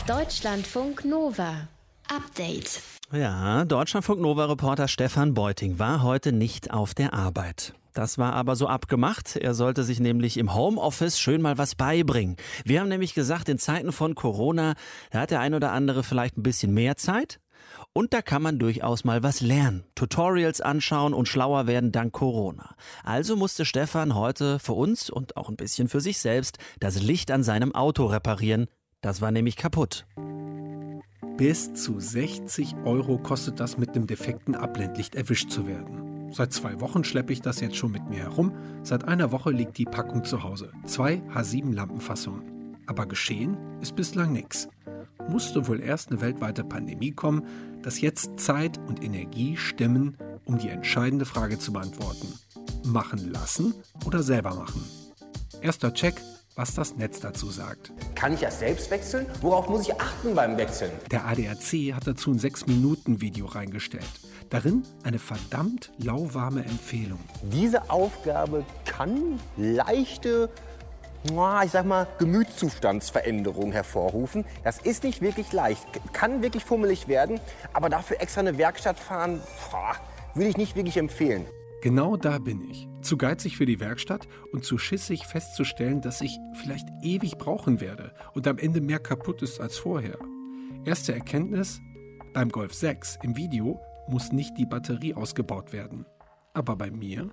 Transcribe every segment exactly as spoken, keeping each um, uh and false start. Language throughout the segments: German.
Deutschlandfunk Nova. Update. Ja, Deutschlandfunk-Nova-Reporter Stefan Beuting war heute nicht auf der Arbeit. Das war aber so abgemacht. Er sollte sich nämlich im Homeoffice schön mal was beibringen. Wir haben nämlich gesagt, in Zeiten von Corona, da hat der ein oder andere vielleicht ein bisschen mehr Zeit. Und da kann man durchaus mal was lernen, Tutorials anschauen und schlauer werden dank Corona. Also musste Stefan heute für uns und auch ein bisschen für sich selbst das Licht an seinem Auto reparieren. Das war nämlich kaputt. Bis zu sechzig Euro kostet das, mit einem defekten Abblendlicht erwischt zu werden. Seit zwei Wochen schleppe ich das jetzt schon mit mir herum. Seit einer Woche liegt die Packung zu Hause. Zwei H sieben Lampenfassungen. Aber geschehen ist bislang nichts. Musste wohl erst eine weltweite Pandemie kommen, dass jetzt Zeit und Energie stimmen, um die entscheidende Frage zu beantworten. Machen lassen oder selber machen? Erster Check, was das Netz dazu sagt. Kann ich das selbst wechseln? Worauf muss ich achten beim Wechseln? Der A D A C hat dazu ein sechs Minuten Video reingestellt. Darin eine verdammt lauwarme Empfehlung. Diese Aufgabe kann leichte, ich sag mal, Gemütszustandsveränderungen hervorrufen. Das ist nicht wirklich leicht, kann wirklich fummelig werden, aber dafür extra eine Werkstatt fahren, würde ich nicht wirklich empfehlen. Genau da bin ich. Zu geizig für die Werkstatt und zu schissig festzustellen, dass ich vielleicht ewig brauchen werde und am Ende mehr kaputt ist als vorher. Erste Erkenntnis: Beim Golf sechs im Video muss nicht die Batterie ausgebaut werden. Aber bei mir?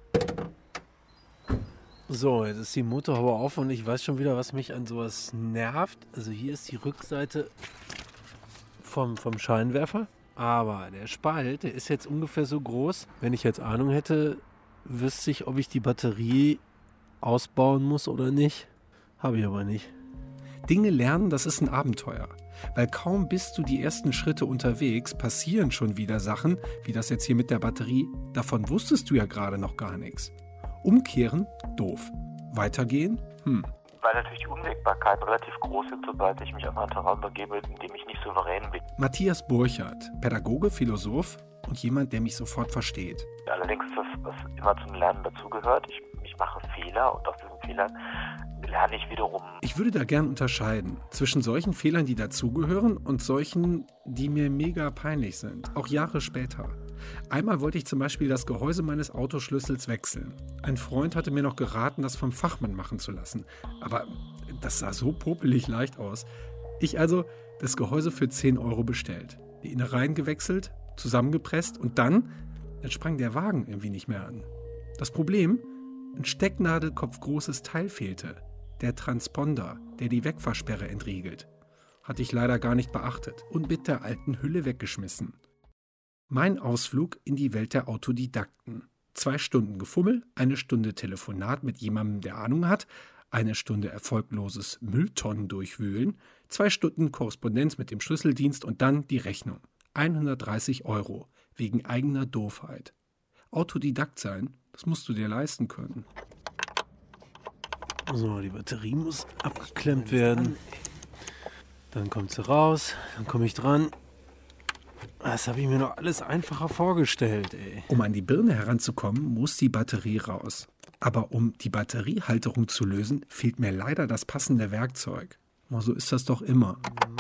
So, jetzt ist die Motorhaube auf und ich weiß schon wieder, was mich an sowas nervt. Also hier ist die Rückseite vom, vom Scheinwerfer. Aber der Spalt, der ist jetzt ungefähr so groß. Wenn ich jetzt Ahnung hätte, wüsste ich, ob ich die Batterie ausbauen muss oder nicht. Habe ich aber nicht. Dinge lernen, das ist ein Abenteuer. Weil kaum bist du die ersten Schritte unterwegs, passieren schon wieder Sachen, wie das jetzt hier mit der Batterie. Davon wusstest du ja gerade noch gar nichts. Umkehren? Doof. Weitergehen? Hm. Weil natürlich die Unwägbarkeiten relativ groß sind, sobald ich mich auf einen Terrain begebe, in dem ich nicht souverän bin. Matthias Burchardt, Pädagoge, Philosoph und jemand, der mich sofort versteht. Allerdings ist das, was immer zum Lernen dazugehört. Ich, ich mache Fehler und aus diesen Fehlern lerne ich wiederum. Ich würde da gern unterscheiden zwischen solchen Fehlern, die dazugehören, und solchen, die mir mega peinlich sind, auch Jahre später. Einmal wollte ich zum Beispiel das Gehäuse meines Autoschlüssels wechseln. Ein Freund hatte mir noch geraten, das vom Fachmann machen zu lassen. Aber das sah so popelig leicht aus. Ich also das Gehäuse für zehn Euro bestellt, die Innereien gewechselt, zusammengepresst und dann, dann sprang der Wagen irgendwie nicht mehr an. Das Problem? Ein stecknadelkopfgroßes Teil fehlte. Der Transponder, der die Wegfahrsperre entriegelt. Hatte ich leider gar nicht beachtet und mit der alten Hülle weggeschmissen. Mein Ausflug in die Welt der Autodidakten. Zwei Stunden Gefummel, eine Stunde Telefonat mit jemandem, der Ahnung hat, eine Stunde erfolgloses Mülltonnen durchwühlen, zwei Stunden Korrespondenz mit dem Schlüsseldienst und dann die Rechnung. hundertdreißig Euro, wegen eigener Doofheit. Autodidakt sein, das musst du dir leisten können. So, die Batterie muss abgeklemmt werden. Dann kommt sie raus, dann komme ich dran. Das habe ich mir noch alles einfacher vorgestellt, ey. Um an die Birne heranzukommen, muss die Batterie raus. Aber um die Batteriehalterung zu lösen, fehlt mir leider das passende Werkzeug. Oh, so ist das doch immer.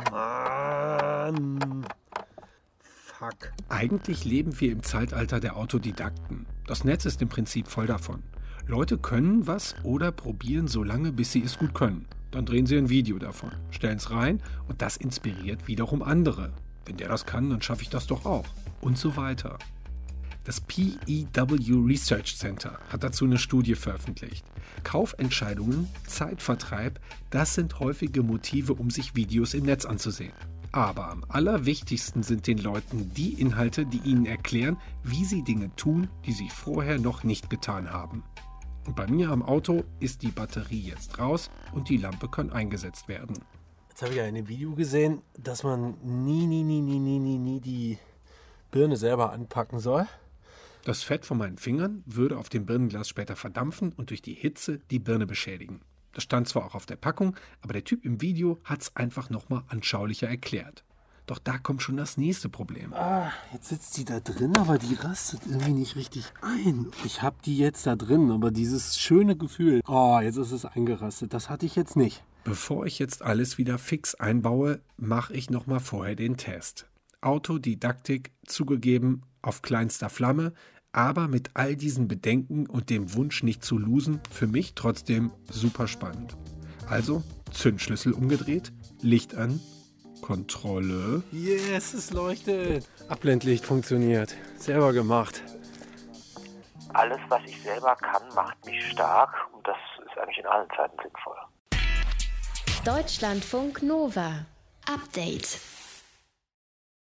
Mann. Fuck. Eigentlich leben wir im Zeitalter der Autodidakten. Das Netz ist im Prinzip voll davon. Leute können was oder probieren so lange, bis sie es gut können. Dann drehen sie ein Video davon, stellen es rein und das inspiriert wiederum andere. Wenn der das kann, dann schaffe ich das doch auch. Und so weiter. Das P E W Research Center hat dazu eine Studie veröffentlicht. Kaufentscheidungen, Zeitvertreib, das sind häufige Motive, um sich Videos im Netz anzusehen. Aber am allerwichtigsten sind den Leuten die Inhalte, die ihnen erklären, wie sie Dinge tun, die sie vorher noch nicht getan haben. Und bei mir am Auto ist die Batterie jetzt raus und die Lampe kann eingesetzt werden. Jetzt habe ich ja in dem Video gesehen, dass man nie, nie, nie, nie, nie, nie, nie die Birne selber anpacken soll. Das Fett von meinen Fingern würde auf dem Birnenglas später verdampfen und durch die Hitze die Birne beschädigen. Das stand zwar auch auf der Packung, aber der Typ im Video hat es einfach nochmal anschaulicher erklärt. Doch da kommt schon das nächste Problem. Ah, jetzt sitzt die da drin, aber die rastet irgendwie nicht richtig ein. Ich habe die jetzt da drin, aber dieses schöne Gefühl, oh, jetzt ist es eingerastet, das hatte ich jetzt nicht. Bevor ich jetzt alles wieder fix einbaue, mache ich nochmal vorher den Test. Autodidaktik, zugegeben, auf kleinster Flamme, aber mit all diesen Bedenken und dem Wunsch nicht zu losen, für mich trotzdem super spannend. Also Zündschlüssel umgedreht, Licht an, Kontrolle. Yes, es leuchtet. Abblendlicht funktioniert. Selber gemacht. Alles, was ich selber kann, macht mich stark und das ist eigentlich in allen Zeiten sinnvoll. Deutschlandfunk Nova. Update.